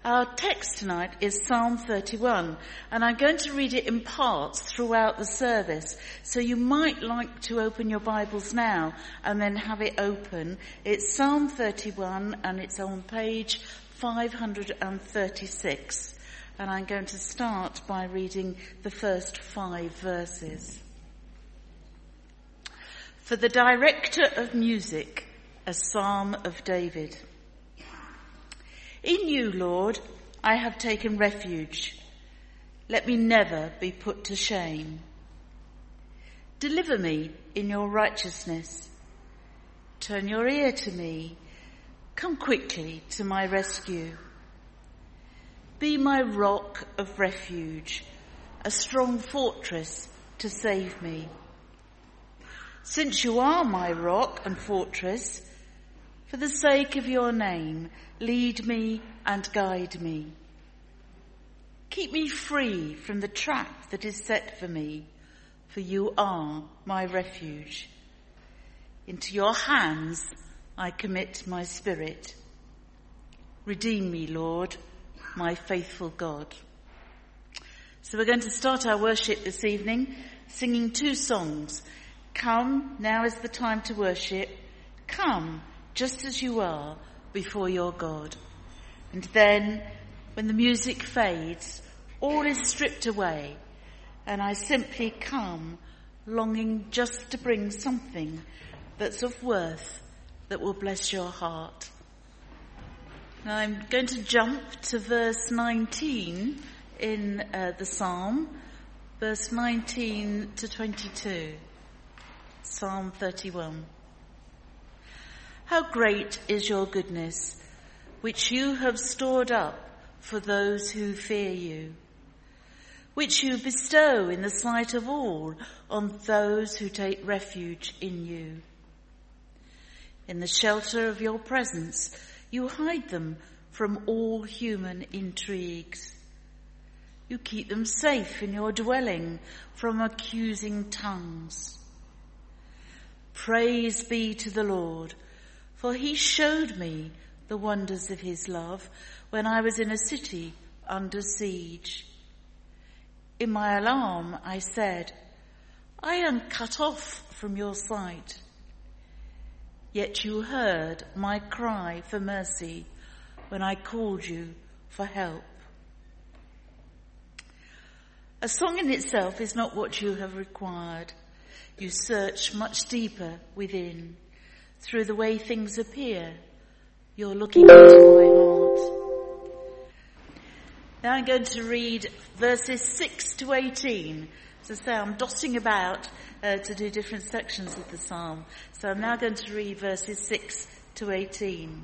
Our text tonight is Psalm 31, and I'm going to read it in parts throughout the service. So you might like to open your Bibles now and then have it open. It's Psalm 31 and it's on page 536. And I'm going to start by reading the first 5 verses. For the director of music, a psalm of David. In you, Lord, I have taken refuge. Let me never be put to shame. Deliver me in your righteousness. Turn your ear to me. Come quickly to my rescue. Be my rock of refuge, a strong fortress to save me. Since you are my rock and fortress, for the sake of your name, lead me and guide me. Keep me free from the trap that is set for me, for you are my refuge. Into your hands I commit my spirit. Redeem me, Lord, my faithful God. So we're going to start our worship this evening singing 2 songs. Come, now is the time to worship. Come, just as you are, before your God. And then, when the music fades, all is stripped away, and I simply come, longing just to bring something that's of worth that will bless your heart. Now I'm going to jump to verse 19 in the psalm, verse 19 to 22, Psalm 31. How great is your goodness, which you have stored up for those who fear you, which you bestow in the sight of all on those who take refuge in you. In the shelter of your presence, you hide them from all human intrigues. You keep them safe in your dwelling from accusing tongues. Praise be to the Lord, for he showed me the wonders of his love when I was in a city under siege. In my alarm I said, I am cut off from your sight. Yet you heard my cry for mercy when I called you for help. A song in itself is not what you have required. You search much deeper within. Through the way things appear, you're looking into my heart. Now I'm going to read verses 6 to 18. As I say, I'm dotting about to do different sections of the psalm. So I'm now going to read verses 6 to 18.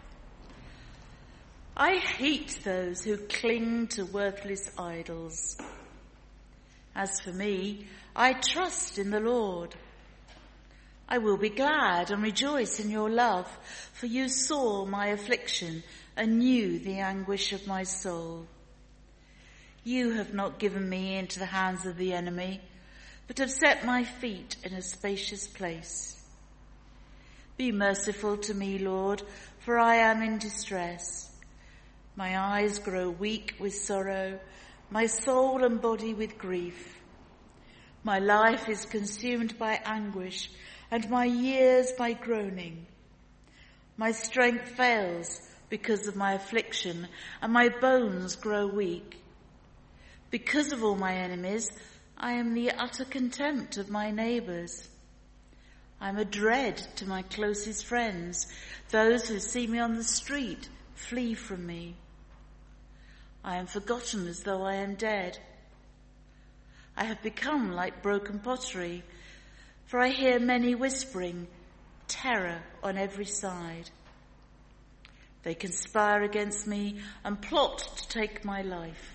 I hate those who cling to worthless idols. As for me, I trust in the Lord. I will be glad and rejoice in your love, for you saw my affliction and knew the anguish of my soul. You have not given me into the hands of the enemy, but have set my feet in a spacious place. Be merciful to me, Lord, for I am in distress. My eyes grow weak with sorrow, my soul and body with grief. My life is consumed by anguish, and my years by groaning. My strength fails because of my affliction, and my bones grow weak. Because of all my enemies, I am the utter contempt of my neighbours. I am a dread to my closest friends. Those who see me on the street flee from me. I am forgotten as though I am dead. I have become like broken pottery, for I hear many whispering, terror on every side. They conspire against me and plot to take my life.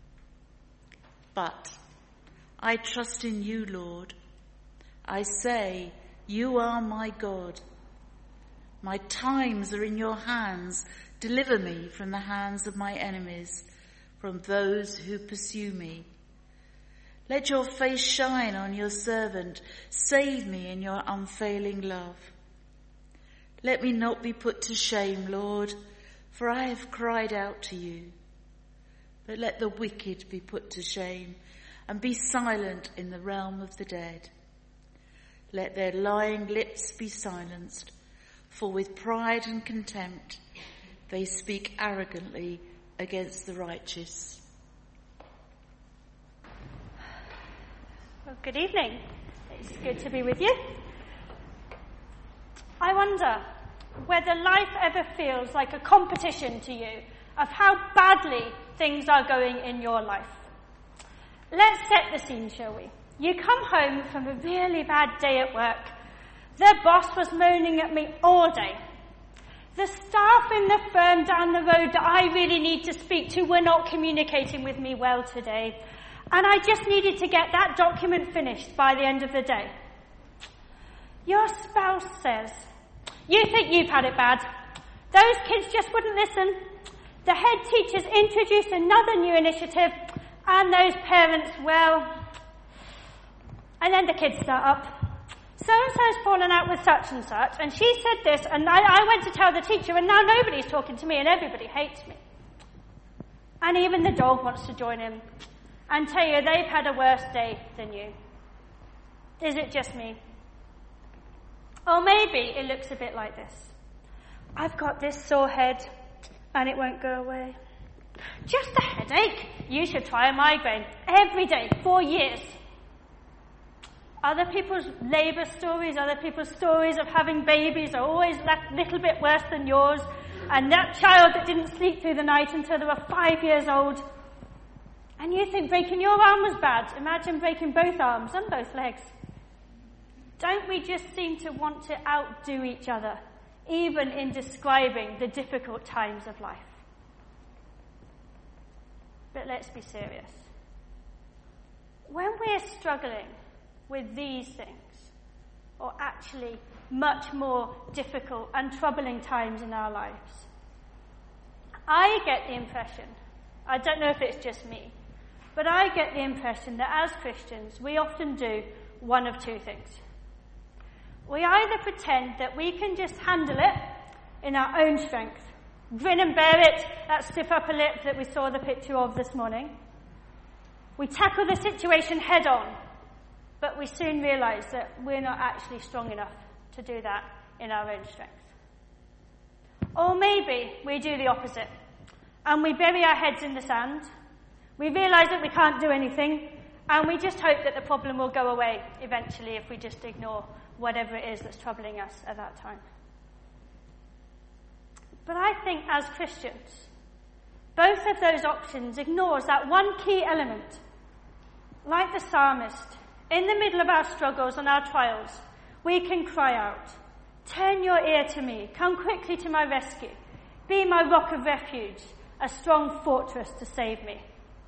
But I trust in you, Lord. I say, you are my God. My times are in your hands. Deliver me from the hands of my enemies, from those who pursue me. Let your face shine on your servant. Save me in your unfailing love. Let me not be put to shame, Lord, For I have cried out to you. But let the wicked be put to shame and be silent in the realm of the dead. Let their lying lips be silenced, for with pride and contempt they speak arrogantly against the righteous. Well, good evening. It's good to be with you. I wonder whether life ever feels like a competition to you of how badly things are going in your life. Let's set the scene, shall we? You come home from a really bad day at work. The boss was moaning at me all day. The staff in the firm down the road that I really need to speak to were not communicating with me well today. And I just needed to get that document finished by the end of the day. Your spouse says, "You think you've had it bad. Those kids just wouldn't listen. The head teacher's introduced another new initiative, and those parents, well..." And then the kids start up. "So-and-so's fallen out with such and such, and she said this, and I went to tell the teacher, and now nobody's talking to me, and everybody hates me." And even the dog wants to join in and tell you they've had a worse day than you. Is it just me? Or maybe it looks a bit like this. "I've got this sore head and it won't go away." "Just a headache. You should try a migraine every day for years." Other people's labour stories, other people's stories of having babies are always a little bit worse than yours. And that child that didn't sleep through the night until they were 5 years old. And you think breaking your arm was bad. Imagine breaking both arms and both legs. Don't we just seem to want to outdo each other, even in describing the difficult times of life? But let's be serious. When we're struggling with these things, or actually much more difficult and troubling times in our lives, I get the impression, I don't know if it's just me, but I get the impression that as Christians, we often do one of two things. We either pretend that we can just handle it in our own strength, grin and bear it, that stiff upper lip that we saw the picture of this morning. We tackle the situation head on, but we soon realise that we're not actually strong enough to do that in our own strength. Or maybe we do the opposite, and we bury our heads in the sand. We realise that we can't do anything, and we just hope that the problem will go away eventually if we just ignore whatever it is that's troubling us at that time. But I think as Christians, both of those options ignores that one key element. Like the psalmist, in the middle of our struggles and our trials, we can cry out, "Turn your ear to me, come quickly to my rescue, be my rock of refuge, a strong fortress to save me."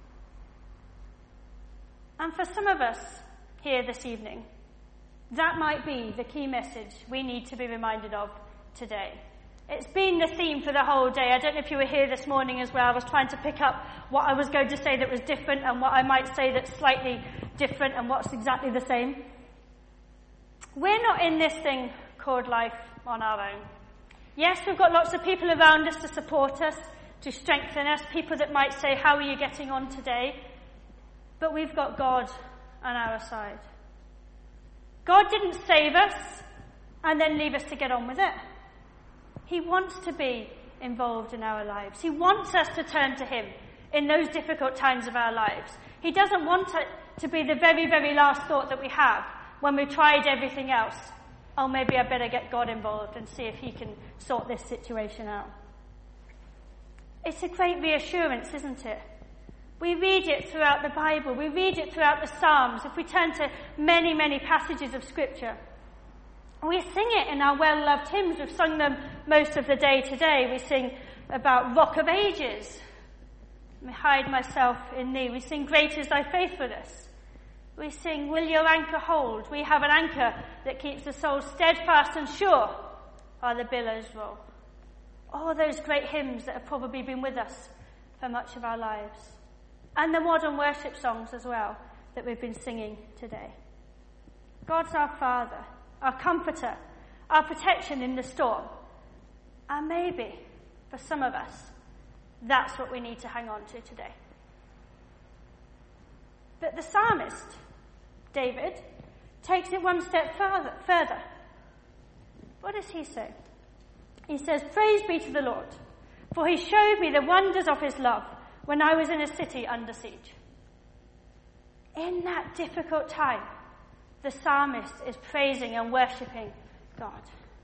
And for some of us here this evening, that might be the key message we need to be reminded of today. It's been the theme for the whole day. I don't know if you were here this morning as well. I was trying to pick up what I was going to say that was different and what I might say that's slightly different and what's exactly the same. We're not in this thing called life on our own. Yes, we've got lots of people around us to support us, to strengthen us, people that might say, "How are you getting on today?" But we've got God on our side. God didn't save us and then leave us to get on with it. He wants to be involved in our lives. He wants us to turn to him in those difficult times of our lives. He doesn't want it to be the very, very last thought that we have when we've tried everything else. "Oh, maybe I better get God involved and see if he can sort this situation out." It's a great reassurance, isn't it? We read it throughout the Bible. We read it throughout the Psalms. If we turn to many, many passages of Scripture, we sing it in our well-loved hymns. We've sung them most of the day today. We sing about Rock of Ages. I hide myself in thee. We sing Great is thy faithfulness. We sing Will your anchor hold? We have an anchor that keeps the soul steadfast and sure while the billows roll. All those great hymns that have probably been with us for much of our lives. And the modern worship songs as well that we've been singing today. God's our Father, our Comforter, our protection in the storm. And maybe For some of us, that's what we need to hang on to today. But the psalmist, David, takes it one step further. What does he say? He says, "Praise be to the Lord, for he showed me the wonders of his love when I was in a city under siege." In that difficult time, the psalmist is praising and worshipping God.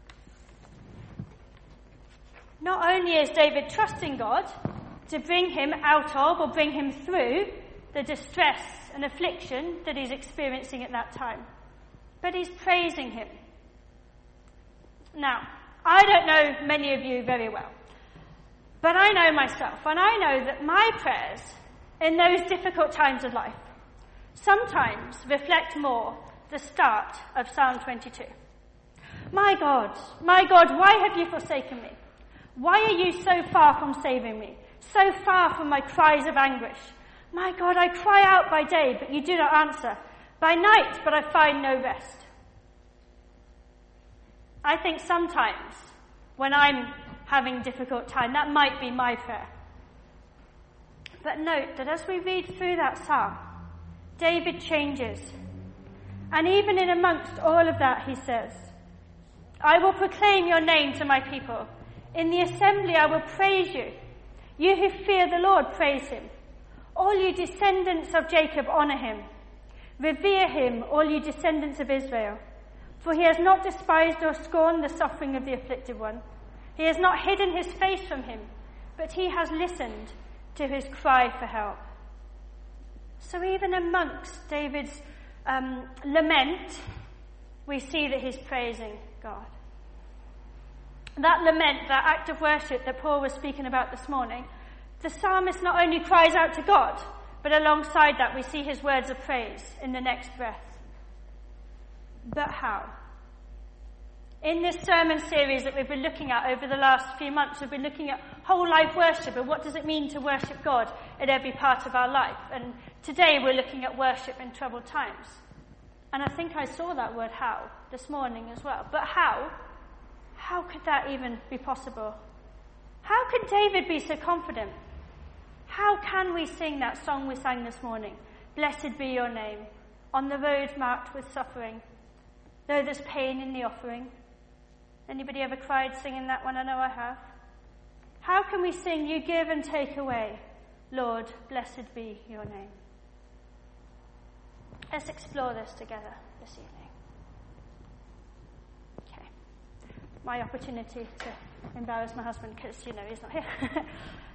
Not only is David trusting God to bring him out of or bring him through the distress and affliction that he's experiencing at that time, but he's praising him. Now, I don't know many of you very well, but I know myself, and I know that my prayers in those difficult times of life sometimes reflect more the start of Psalm 22. My God, why have you forsaken me? Why are you so far from saving me? So far from my cries of anguish? My God, I cry out by day, but you do not answer. By night, but I find no rest. I think sometimes when I'm having difficult time, that might be my prayer. But note that as we read through that psalm, David changes. And even in amongst all of that, he says, "I will proclaim your name to my people. In the assembly I will praise you. You who fear the Lord, praise him. All you descendants of Jacob, honor him. Revere him, all you descendants of Israel. For he has not despised or scorned the suffering of the afflicted one. He has not hidden his face from him, but he has listened to his cry for help." So even amongst David's lament, we see that he's praising God. That lament, that act of worship that Paul was speaking about this morning, the psalmist not only cries out to God, but alongside that we see his words of praise in the next breath. But how? In this sermon series that we've been looking at over the last few months, we've been looking at whole life worship and what does it mean to worship God in every part of our life. And today we're looking at worship in troubled times. And I think I saw that word "how" this morning as well. But how? How could that even be possible? How could David be so confident? How can we sing that song we sang this morning? "Blessed be your name, on the road marked with suffering, though there's pain in the offering." Anybody ever cried singing that one? I know I have. How can we sing, "You give and take away, Lord, blessed be your name"? Let's explore this together this evening. Okay. My opportunity to embarrass my husband because, he's not here.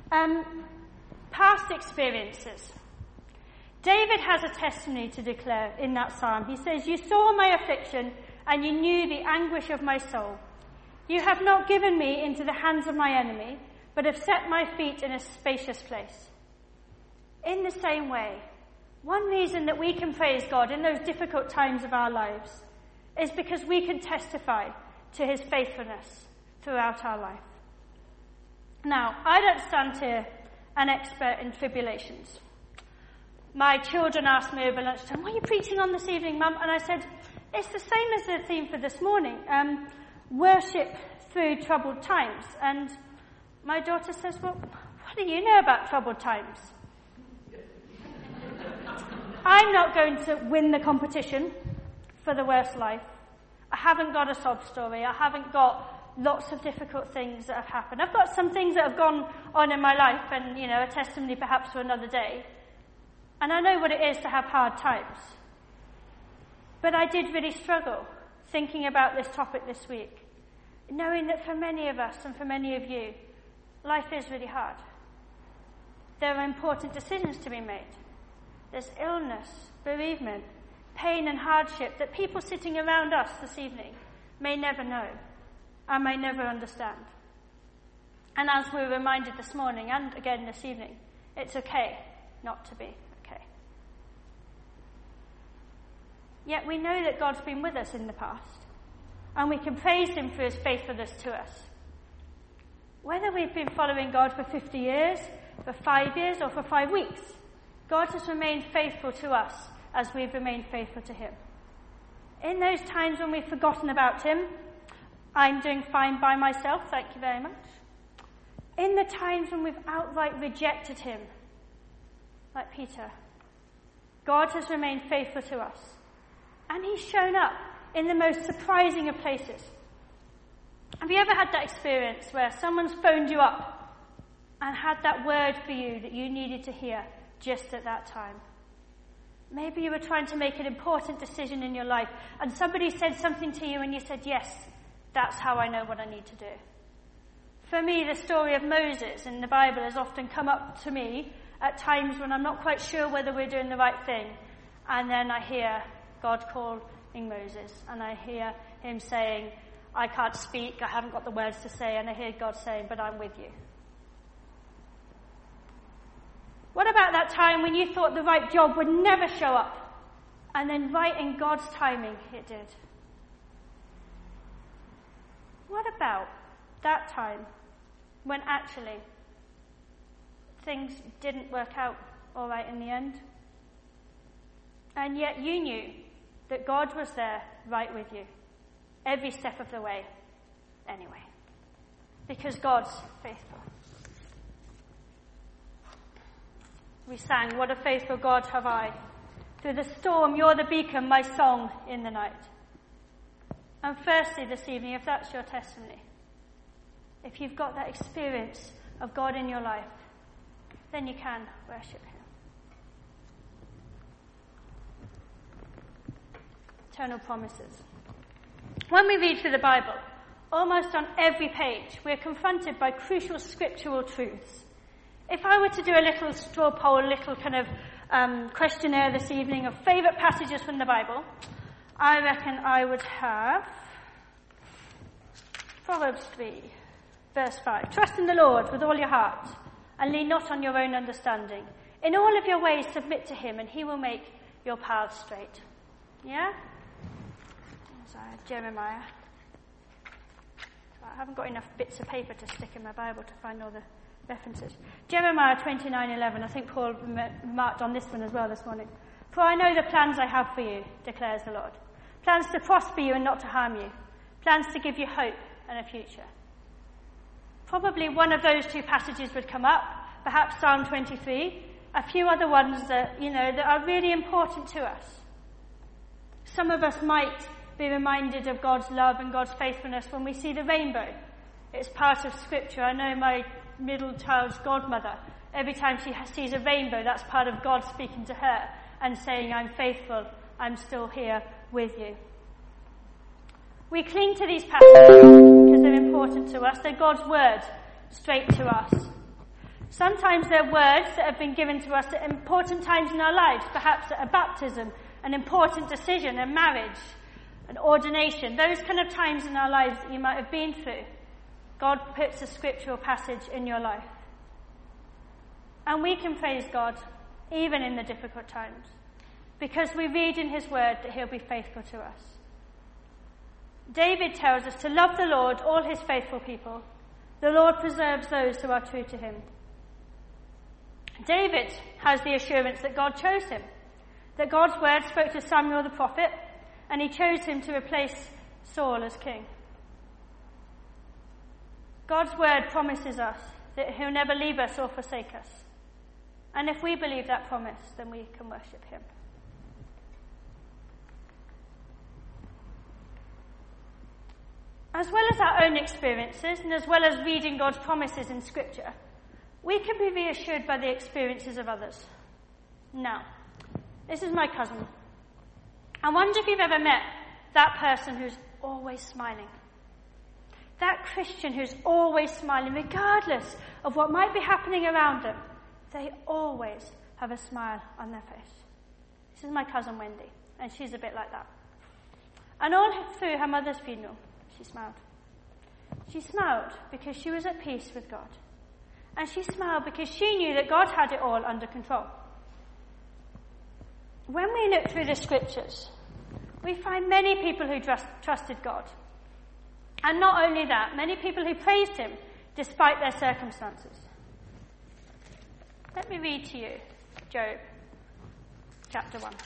Past experiences. David has a testimony to declare in that psalm. He says, "You saw my affliction and you knew the anguish of my soul. You have not given me into the hands of my enemy, but have set my feet in a spacious place." In the same way, one reason that we can praise God in those difficult times of our lives is because we can testify to his faithfulness throughout our life. Now, I don't stand here an expert in tribulations. My children asked me over lunchtime, "What are you preaching on this evening, Mum?" And I said, it's the same as the theme for this morning, worship through troubled times. And my daughter says, "Well, what do you know about troubled times?" I'm not going to win the competition for the worst life. I haven't got a sob story. I haven't got lots of difficult things that have happened. I've got some things that have gone on in my life and, a testimony perhaps for another day. And I know what it is to have hard times. But I did really struggle thinking about this topic this week, knowing that for many of us and for many of you, life is really hard. There are important decisions to be made. There's illness, bereavement, pain and hardship that people sitting around us this evening may never know and may never understand. And as we were reminded this morning and again this evening, it's okay not to be okay. Yet we know that God's been with us in the past, and we can praise him for his faithfulness to us. Whether we've been following God for 50 years, for 5 years, or for 5 weeks, God has remained faithful to us as we've remained faithful to him. In those times when we've forgotten about him, I'm doing fine by myself, thank you very much. In the times when we've outright rejected him, like Peter, God has remained faithful to us. And he's shown up in the most surprising of places. Have you ever had that experience where someone's phoned you up and had that word for you that you needed to hear just at that time? Maybe you were trying to make an important decision in your life and somebody said something to you and you said, yes, that's how I know what I need to do. For me, the story of Moses in the Bible has often come up to me at times when I'm not quite sure whether we're doing the right thing. And then I hear God calling Moses, and I hear him saying, I can't speak, I haven't got the words to say, and I hear God saying, but I'm with you. What about that time when you thought the right job would never show up, and then right in God's timing it did? What about that time when actually things didn't work out all right in the end? And yet you knew that God was there right with you, every step of the way, anyway. Because God's faithful. We sang, what a faithful God have I. Through the storm, you're the beacon, my song in the night. And firstly this evening, if that's your testimony, if you've got that experience of God in your life, then you can worship him. Eternal promises. When we read through the Bible, almost on every page, we're confronted by crucial scriptural truths. If I were to do a little straw poll, a little kind of questionnaire this evening of favourite passages from the Bible, I reckon I would have Proverbs 3, verse 5. Trust in the Lord with all your heart, and lean not on your own understanding. In all of your ways submit to him, and he will make your paths straight. Yeah? Jeremiah. I haven't got enough bits of paper to stick in my Bible to find all the references. Jeremiah 29:11. I think Paul remarked on this one as well this morning. For I know the plans I have for you, declares the Lord. Plans to prosper you and not to harm you. Plans to give you hope and a future. Probably one of those two passages would come up, perhaps Psalm 23, a few other ones that, that are really important to us. Some of us might be reminded of God's love and God's faithfulness when we see the rainbow. It's part of scripture. I know my middle child's godmother, every time she sees a rainbow, that's part of God speaking to her and saying, I'm faithful, I'm still here with you. We cling to these passages because they're important to us. They're God's word straight to us. Sometimes they're words that have been given to us at important times in our lives, perhaps at a baptism, an important decision, a marriage, an ordination, those kind of times in our lives that you might have been through. God puts a scriptural passage in your life. And we can praise God even in the difficult times because we read in his word that he'll be faithful to us. David tells us to love the Lord, all his faithful people. The Lord preserves those who are true to him. David has the assurance that God chose him, that God's word spoke to Samuel the prophet, and he chose him to replace Saul as king. God's word promises us that he'll never leave us or forsake us. And if we believe that promise, then we can worship him. As well as our own experiences, and as well as reading God's promises in Scripture, we can be reassured by the experiences of others. Now, this is my cousin. I wonder if you've ever met that person who's always smiling. That Christian who's always smiling, regardless of what might be happening around them. They always have a smile on their face. This is my cousin Wendy, and she's a bit like that. And all through her mother's funeral, she smiled. She smiled because she was at peace with God. And she smiled because she knew that God had it all under control. When we look through the scriptures, we find many people who trusted God. And not only that, many people who praised him despite their circumstances. Let me read to you Job, chapter 1.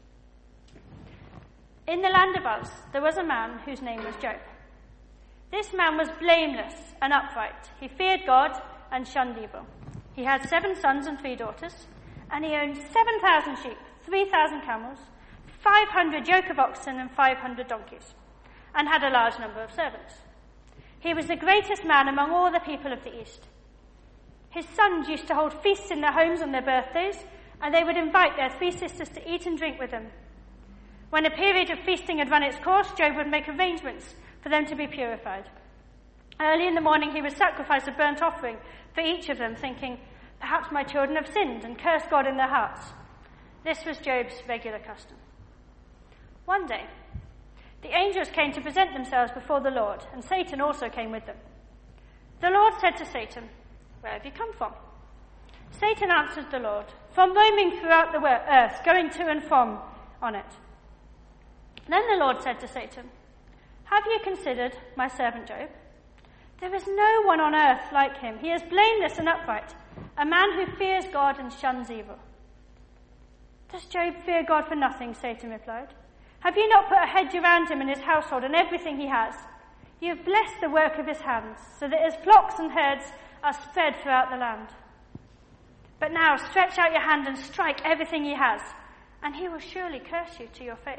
In the land of Uz, there was a man whose name was Job. This man was blameless and upright. He feared God and shunned evil. He had 7 sons and 3 daughters, and he owned 7,000 sheep, 3,000 camels, 500 yoke of oxen, and 500 donkeys, and had a large number of servants. He was the greatest man among all the people of the East. His sons used to hold feasts in their homes on their birthdays, and they would invite their 3 sisters to eat and drink with them. When a period of feasting had run its course, Job would make arrangements for them to be purified. Early in the morning he would sacrifice a burnt offering for each of them, thinking, perhaps my children have sinned and cursed God in their hearts. This was Job's regular custom. One day, the angels came to present themselves before the Lord, and Satan also came with them. The Lord said to Satan, where have you come from? Satan answered the Lord, from roaming throughout the earth, going to and from on it. Then the Lord said to Satan, have you considered my servant Job? There is no one on earth like him. He is blameless and upright, a man who fears God and shuns evil. Does Job fear God for nothing? Satan replied. Have you not put a hedge around him and his household and everything he has? You have blessed the work of his hands, so that his flocks and herds are spread throughout the land. But now stretch out your hand and strike everything he has, and he will surely curse you to your face.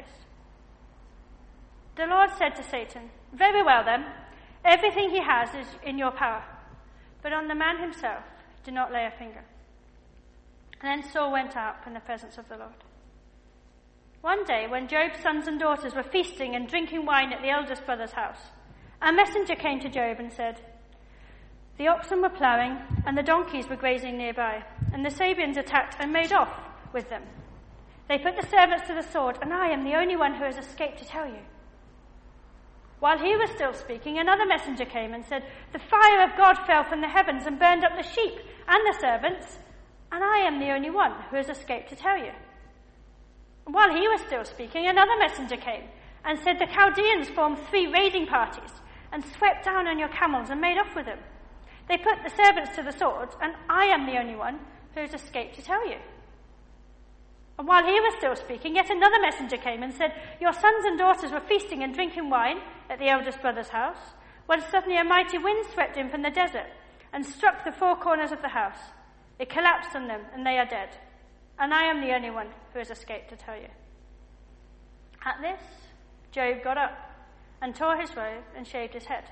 The Lord said to Satan, very well then, everything he has is in your power, but on the man himself do not lay a finger. And then Saul went out from the presence of the Lord. One day, when Job's sons and daughters were feasting and drinking wine at the eldest brother's house, a messenger came to Job and said, the oxen were ploughing and the donkeys were grazing nearby, and the Sabeans attacked and made off with them. They put the servants to the sword, and I am the only one who has escaped to tell you. While he was still speaking, another messenger came and said, the fire of God fell from the heavens and burned up the sheep and the servants, and I am the only one who has escaped to tell you. While he was still speaking, another messenger came and said, the Chaldeans formed 3 raiding parties and swept down on your camels and made off with them. They put the servants to the sword, and I am the only one who has escaped to tell you. And while he was still speaking, yet another messenger came and said, your sons and daughters were feasting and drinking wine at the eldest brother's house, when suddenly a mighty wind swept in from the desert and struck the 4 corners of the house. It collapsed on them, and they are dead. And I am the only one who has escaped to tell you. At this, Job got up and tore his robe and shaved his head.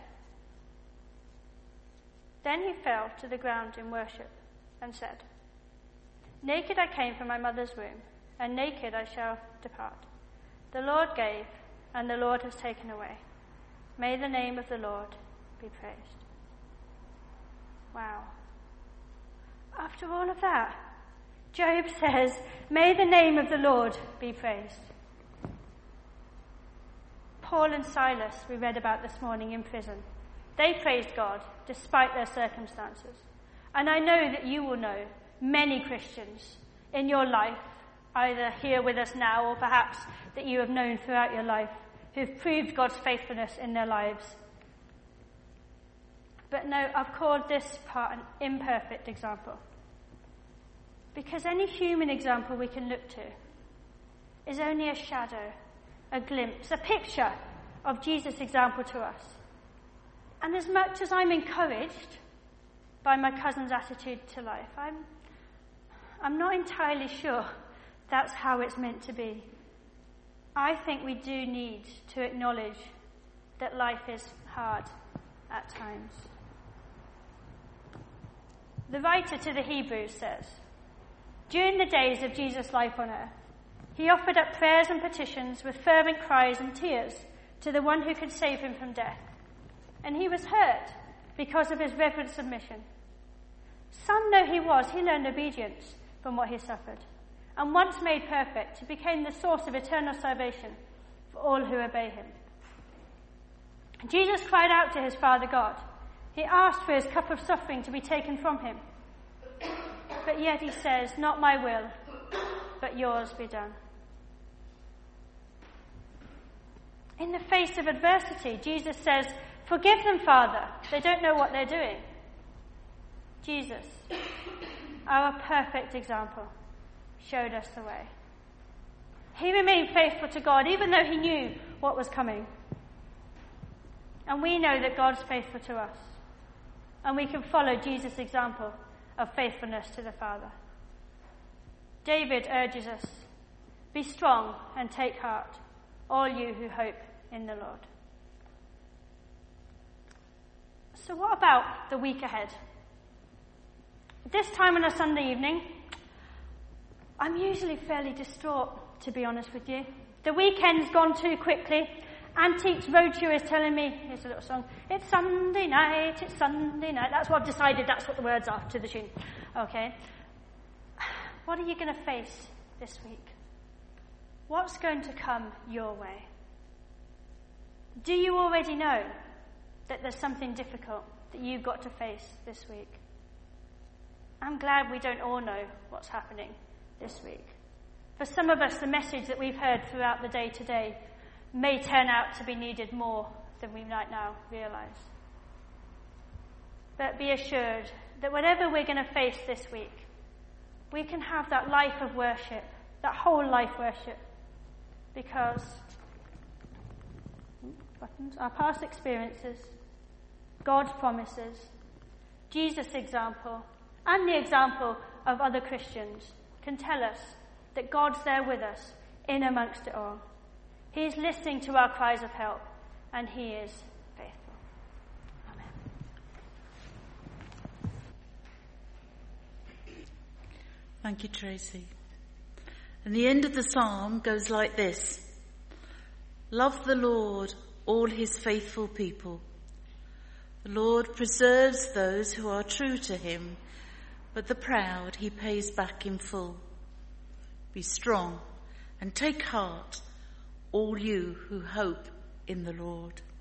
Then he fell to the ground in worship and said, naked I came from my mother's womb, and naked I shall depart. The Lord gave, and the Lord has taken away. May the name of the Lord be praised. Wow. After all of that, Job says, may the name of the Lord be praised. Paul and Silas, we read about this morning in prison. They praised God despite their circumstances. And I know that you will know many Christians in your life, either here with us now or perhaps that you have known throughout your life, who've proved God's faithfulness in their lives. But no, I've called this part an imperfect example. Because any human example we can look to is only a shadow, a glimpse, a picture of Jesus' example to us. And as much as I'm encouraged by my cousin's attitude to life, I'm not entirely sure that's how it's meant to be. I think we do need to acknowledge that life is hard at times. The writer to the Hebrews says, during the days of Jesus' life on earth, he offered up prayers and petitions with fervent cries and tears to the one who could save him from death. And he was heard because of his reverent submission. Son though he was, he learned obedience from what he suffered. And once made perfect, he became the source of eternal salvation for all who obey him. Jesus cried out to his Father God. He asked for his cup of suffering to be taken from him. But yet he says, not my will, but yours be done. In the face of adversity, Jesus says, forgive them, Father. They don't know what they're doing. Jesus, our perfect example, showed us the way. He remained faithful to God even though he knew what was coming. And we know that God's faithful to us. and we can follow Jesus' example of faithfulness to the Father. David urges us, "Be strong and take heart, all you who hope in the Lord." So what about the week ahead? This time on a Sunday evening, I'm usually fairly distraught, to be honest with you. The weekend's gone too quickly. Antiques Roadshow is telling me, here's a little song, it's Sunday night, it's Sunday night. That's what I've decided, that's what the words are to the tune. Okay. What are you going to face this week? What's going to come your way? Do you already know that there's something difficult that you've got to face this week? I'm glad we don't all know what's happening this week. For some of us, the message that we've heard throughout the day today may turn out to be needed more than we might now realise. But be assured that whatever we're going to face this week, we can have that life of worship, that whole life worship, because our past experiences, God's promises, Jesus' example, and the example of other Christians can tell us that God's there with us in amongst it all. He is listening to our cries of help, and he is faithful. Amen. Thank you, Tracy. And the end of the psalm goes like this: "Love the Lord, all his faithful people. The Lord preserves those who are true to him, but the proud he pays back in full. Be strong and take heart, all you who hope in the Lord."